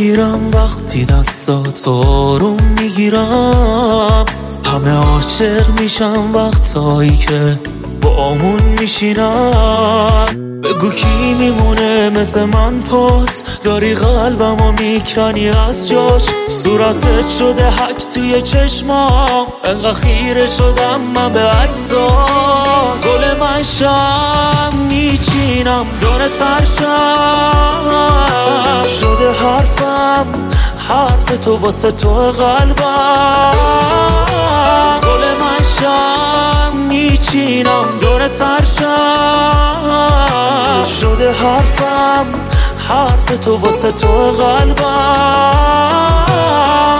میگیرم وقتی دستاتو آروم میگیرم، همه عاشق میشم وقتایی که بامون میشینم. بگو کی میمونه مثل من پات، داری قلبمو میکنی از جاش، صورتت شده حک توی چشمام، انقدر خیره شدم من به عکسات. گل من شم میچینم دور ترشم، شده حرفم حرف تو واسه تو قلبم. گل من شم میچینم دور ترشم، شده حرفم حرف تو واسه تو قلبم.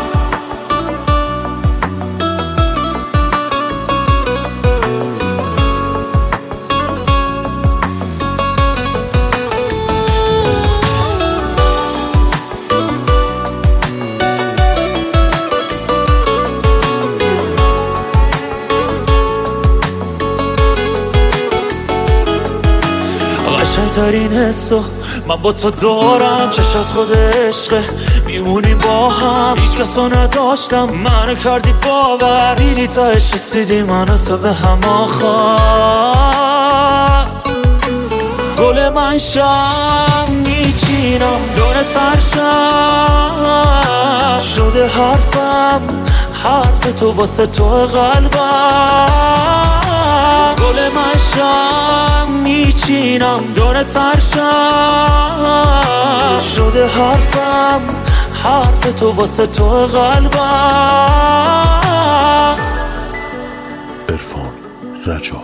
قشنگترین حسو من با تو دارم، چشات خود عشقه میمونیم با هم، هیچ کسو نداشتم منو کردی باور، دیدی تا رسیدی منو تو به هم آخر. گل من شم میچینم دور ترشم، شده حرفم حرف تو واسه تو قلبم. گل من شم میچینم دور ترشم، شده حرفم حرف تو واسه تو قلبم. عرفان رجا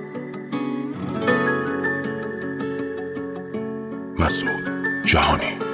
مسعود جهانی